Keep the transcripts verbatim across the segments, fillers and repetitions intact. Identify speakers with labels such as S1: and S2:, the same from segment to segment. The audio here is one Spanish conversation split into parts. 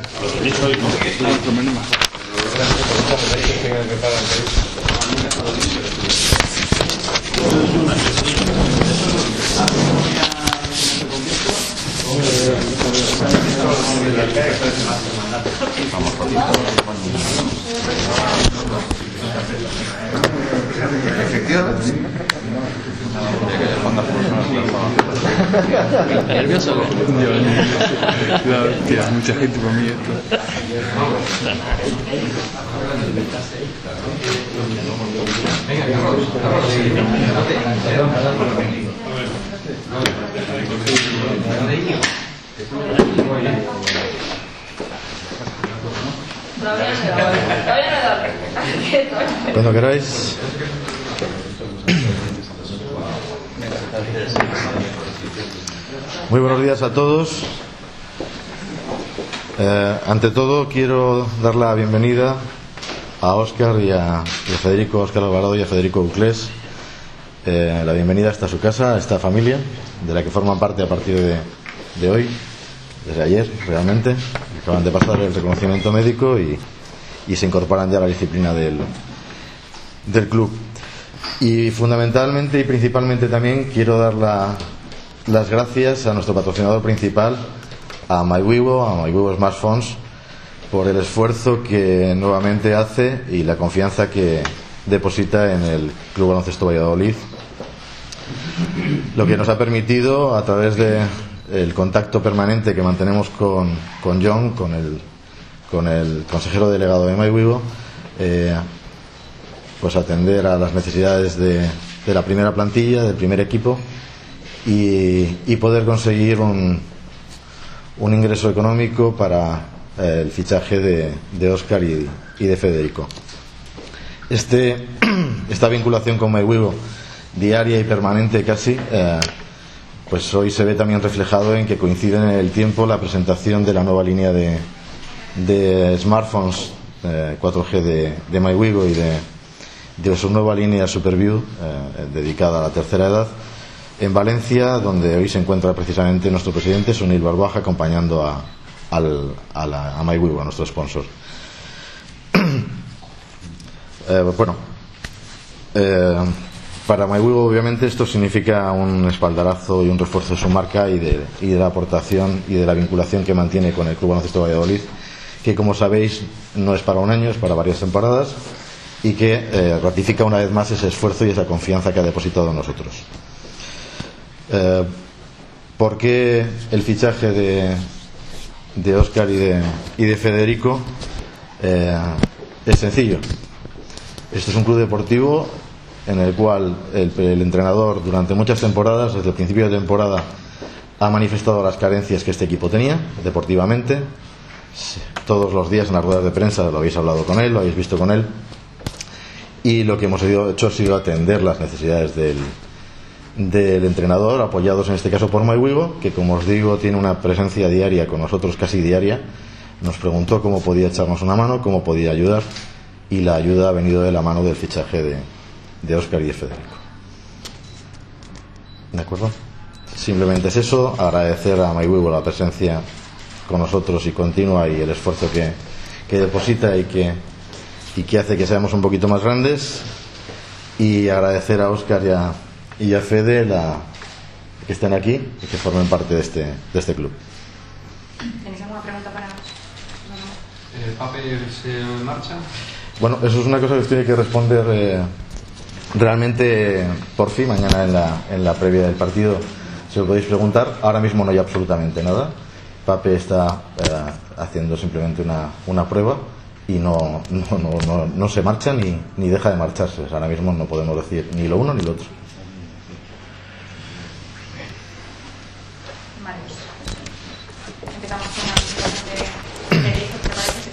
S1: Efectivamente.
S2: ¿Nervioso?
S3: Claro, tía, mucha gente para mí esto.
S1: Cuando queráis. Muy buenos días a todos. Eh, ante todo quiero dar la bienvenida a Óscar y a, y a Federico, Óscar Alvarado y a Federico Uclés. Eh, la bienvenida hasta su casa, a esta familia de la que forman parte a partir de, de hoy, desde ayer realmente. Acaban de pasar el reconocimiento médico y, y se incorporan ya a la disciplina del, del club. Y fundamentalmente y principalmente también quiero dar la, las gracias a nuestro patrocinador principal, a MyWivo, a MyWivo Smartphones, por el esfuerzo que nuevamente hace y la confianza que deposita en el Club Baloncesto Valladolid, lo que nos ha permitido, a través de el contacto permanente que mantenemos con, con John, con el, con el consejero delegado de MyWivo, eh, pues atender a las necesidades de, de la primera plantilla, del primer equipo, y, y poder conseguir un, un ingreso económico para eh, el fichaje de, de Óscar y, y de Federico. Este, esta vinculación con MyWivo, diaria y permanente casi, eh, pues hoy se ve también reflejado en que coinciden en el tiempo la presentación de la nueva línea de, de smartphones eh, cuatro G de, de MyWivo y de de su nueva línea SuperView, eh, dedicada a la tercera edad, en Valencia, donde hoy se encuentra precisamente nuestro presidente Sunil Barbaja, acompañando a, al, a, la, a MyWivo, a nuestro sponsor. eh, bueno, eh, para MyWivo obviamente esto significa un espaldarazo y un refuerzo de su marca y de, y de la aportación y de la vinculación que mantiene con el Club Baloncesto Valladolid, que como sabéis no es para un año, es para varias temporadas, y que eh, ratifica una vez más ese esfuerzo y esa confianza que ha depositado en nosotros. Eh, ¿Por qué el fichaje de, de Óscar y de, y de Federico? Eh, es sencillo. Este es un club deportivo en el cual el, el entrenador durante muchas temporadas, desde el principio de temporada, ha manifestado las carencias que este equipo tenía deportivamente. Todos los días en las ruedas de prensa lo habéis hablado con él, lo habéis visto con él. Y lo que hemos hecho ha sido atender las necesidades del, del entrenador, apoyados en este caso por MyWivo, que como os digo tiene una presencia diaria con nosotros, casi diaria. Nos preguntó cómo podía echarnos una mano, cómo podía ayudar, y la ayuda ha venido de la mano del fichaje de, de Óscar y de Federico. ¿De acuerdo? Simplemente es eso, agradecer a MyWivo la presencia con nosotros y continua, y el esfuerzo que, que deposita y que y que hace que seamos un poquito más grandes, y agradecer a Óscar y a, y a Fede la, que estén aquí y que formen parte de este, de este club.
S4: ¿Tenéis alguna pregunta para nosotros?
S5: ¿El Pape se marcha?
S1: Bueno, eso es una cosa que os tiene que responder eh, realmente por fin, mañana en la, en la previa del partido se lo podéis preguntar. Ahora mismo no hay absolutamente nada. Pape está eh, haciendo simplemente una, una prueba y no, no, no, no, no se marcha ni, ni deja de marcharse. O sea, ahora mismo no podemos decir ni lo uno ni lo otro.
S4: Vale. Empezamos con la presentación de Federico, ¿te parece?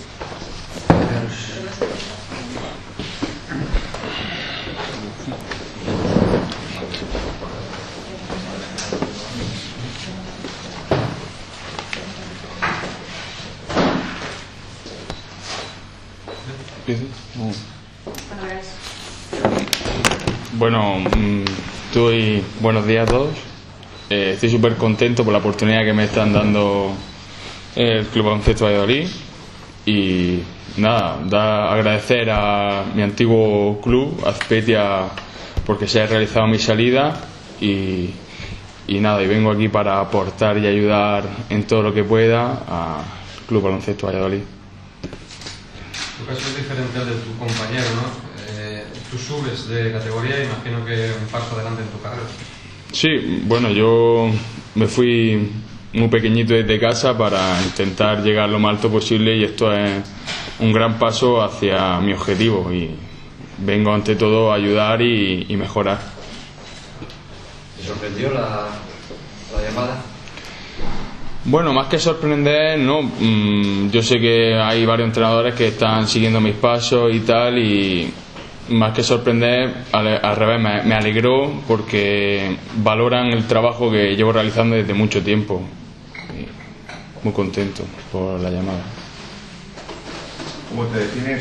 S3: Bueno, estoy, buenos días a todos. Eh, estoy súper contento por la oportunidad que me están dando el Club Baloncesto Valladolid. Y nada, da, agradecer a mi antiguo club, Azpetia, porque se ha realizado mi salida. Y, y nada, y vengo aquí para aportar y ayudar en todo lo que pueda al Club Baloncesto Valladolid.
S5: Tu caso es diferente al de tu compañero, ¿no? Eh, tú subes de categoría y imagino que un paso adelante en tu carrera.
S3: Sí, bueno, yo me fui muy pequeñito desde casa para intentar llegar lo más alto posible, y esto es un gran paso hacia mi objetivo, y vengo ante todo a ayudar y, y mejorar.
S2: ¿Te sorprendió la, la llamada?
S3: Bueno, más que sorprender, no. Mm, yo sé que hay varios entrenadores que están siguiendo mis pasos y tal, y más que sorprender, al, al revés, me, me alegró porque valoran el trabajo que llevo realizando desde mucho tiempo. Y muy contento por la llamada.
S6: ¿Cómo te defines?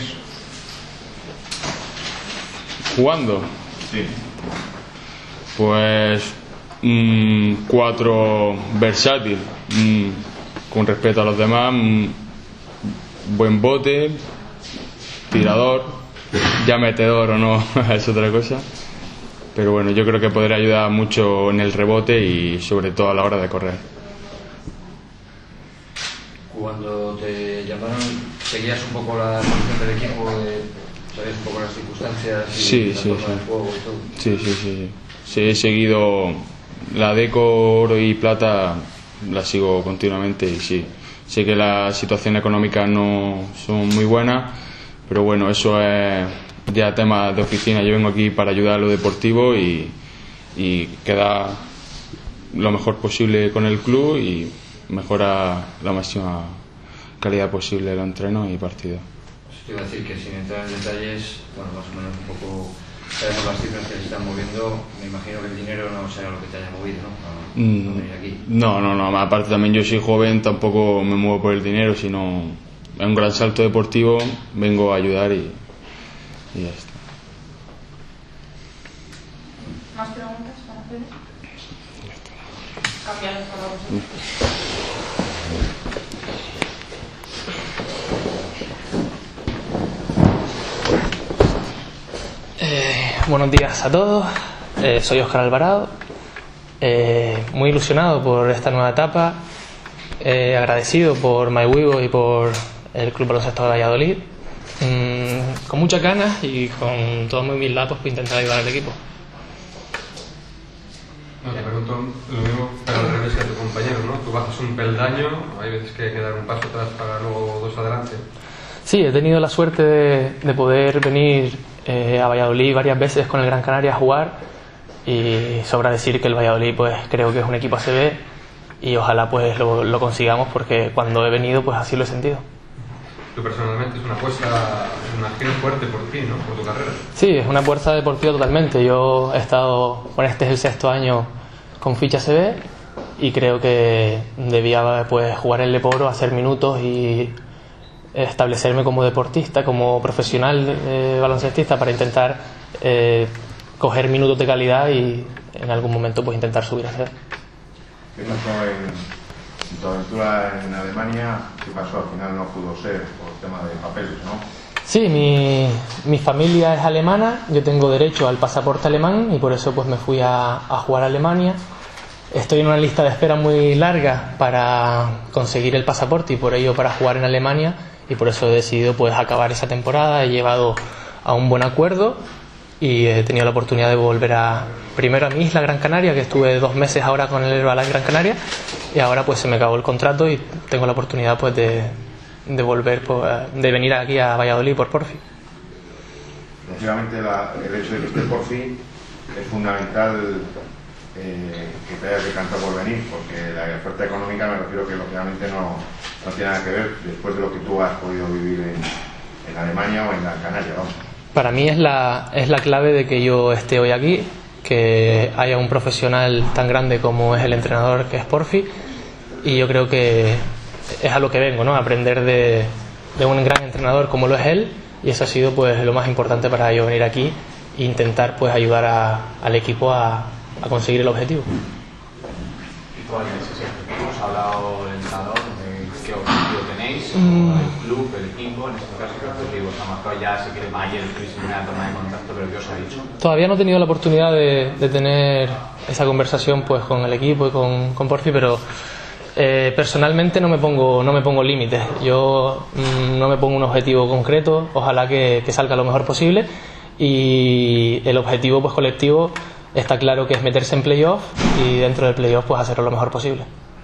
S3: ¿Jugando?
S6: Sí.
S3: Pues mm, cuatro versátil, mm, con respeto a los demás, mm, buen bote, tirador, ya metedor o no es otra cosa, pero bueno, yo creo que podré ayudar mucho en el rebote y sobre todo a la hora de correr.
S2: Cuando te llamaron, ¿seguías un poco la situación del equipo? ¿Sabías un poco las circunstancias y
S3: Sí,
S2: la
S3: sí,
S2: forma
S3: sí.
S2: de juego y todo?
S3: Sí, sí, sí. Sí, he seguido la Deco, oro y plata, la sigo continuamente, y sí, sé que las situaciones económicas no son muy buenas, pero bueno, eso es ya tema de oficina. Yo vengo aquí para ayudar a lo deportivo y, y quedar lo mejor posible con el club y mejorar la máxima calidad posible de los entrenos y partidos.
S2: Te iba a decir que sin entrar en detalles, bueno, más o menos un poco sabemos las cifras que se están moviendo. Me imagino que el dinero no será lo que te haya movido, ¿no? A,
S3: Mm,
S2: a venir aquí.
S3: No, no, no. Aparte también yo soy joven, tampoco me muevo por el dinero, sino es un gran salto deportivo. Vengo a ayudar y, y ya está.
S4: ¿Más preguntas para Fede? Cambiar para vosotros.
S7: Eh, buenos días a todos, eh, soy Óscar Alvarado, eh, muy ilusionado por esta nueva etapa, eh, agradecido por MyWigo y por el Club Baloncesto de Valladolid, mm, con muchas ganas y con todos mis humildad pues, por intentar ayudar al equipo.
S5: No, te pregunto lo mismo, pero al revés que a tu compañero, ¿no? Tú bajas un peldaño, hay veces que hay que dar un paso atrás para luego dos adelante.
S7: Sí, he tenido la suerte de, de poder venir eh, a Valladolid varias veces con el Gran Canaria a jugar, y sobra decir que el Valladolid pues creo que es un equipo A C B y ojalá pues lo, lo consigamos, porque cuando he venido pues así lo he sentido.
S5: Tú personalmente es una apuesta, me imagino, fuerte por ti, ¿no? Por tu carrera.
S7: Sí, es una fuerza deportiva totalmente. Yo he estado, con este es el sexto año con ficha A C B y creo que debía pues jugar en Leporo, hacer minutos y establecerme como deportista, como profesional eh, baloncestista, para intentar eh, coger minutos de calidad y en algún momento pues intentar subir a C B.
S6: ¿Qué pasó en, en tu aventura en Alemania? ¿Qué pasó? Al final no pudo ser por tema de papeles, ¿no?
S7: Sí, mi, mi familia es alemana, yo tengo derecho al pasaporte alemán y por eso pues me fui a, a jugar a Alemania. Estoy en una lista de espera muy larga para conseguir el pasaporte y por ello para jugar en Alemania, y por eso he decidido pues acabar esa temporada. He llevado a un buen acuerdo y he tenido la oportunidad de volver a primero a mi isla, Gran Canaria, que estuve dos meses ahora con el Herbalife Gran Canaria, y ahora pues se me acabó el contrato y tengo la oportunidad pues de, de volver, pues, de venir aquí a Valladolid por Porfi.
S6: Efectivamente, la, el hecho de que esté Porfi es fundamental, eh, que te hayas decantado por venir, porque la oferta económica me refiero que lógicamente no, no tiene nada que ver después de lo que tú has podido vivir en, en Alemania o en Gran Canaria, vamos.
S7: Para mí es la, es la clave de que yo esté hoy aquí, que haya un profesional tan grande como es el entrenador que es Porfi, y yo creo que es a lo que vengo, ¿no? Aprender de, de un gran entrenador como lo es él, y eso ha sido pues lo más importante para yo venir aquí e intentar pues ayudar a, al equipo a, a conseguir el objetivo.
S8: ¿Y cuál es ese objetivo? ¿Has hablado del entrenador? ¿De qué objetivo? Mm. El club, el equipo, en este caso, ¿qué objetivos? A lo mejor ya se quiere más el primera toma de contacto, pero ¿qué os ha dicho?
S7: Todavía no he tenido la oportunidad de, de tener esa conversación pues con el equipo y con, con Porfi, pero eh, personalmente no me pongo no me pongo límites. Yo mm, no me pongo un objetivo concreto, ojalá que, que salga lo mejor posible, y el objetivo pues colectivo está claro que es meterse en playoff y dentro del playoff pues hacerlo lo mejor posible.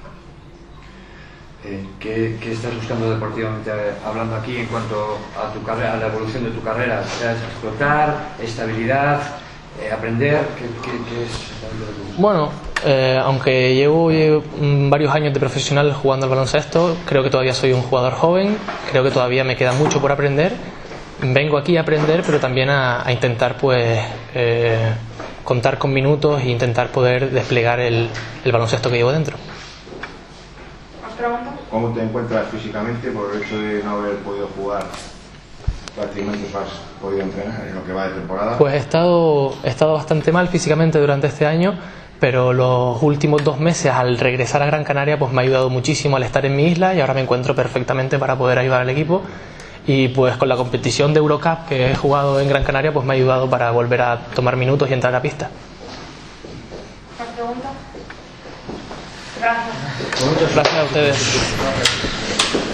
S2: Eh, ¿qué, ¿Qué estás buscando deportivamente hablando aquí en cuanto a tu carrera, a la evolución de tu carrera? O sea, explotar, estabilidad, eh, aprender, ¿qué, qué, qué es exactamente lo que buscas?
S7: Bueno, eh, aunque llevo, llevo varios años de profesional jugando al baloncesto, creo que todavía soy un jugador joven, creo que todavía me queda mucho por aprender. Vengo aquí a aprender, pero también a, a intentar pues eh, contar con minutos e intentar poder desplegar el, el baloncesto que llevo dentro.
S6: ¿Cómo te encuentras físicamente por el hecho de no haber podido jugar? Prácticamente no has podido entrenar en lo que va de temporada.
S7: Pues he estado, he estado bastante mal físicamente durante este año, pero los últimos dos meses al regresar a Gran Canaria pues me ha ayudado muchísimo al estar en mi isla, y ahora me encuentro perfectamente para poder ayudar al equipo. Y pues con la competición de Eurocup que he jugado en Gran Canaria pues me ha ayudado para volver a tomar minutos y entrar a pista.
S4: ¿Más preguntas? Gracias.
S7: Muchas gracias a ustedes.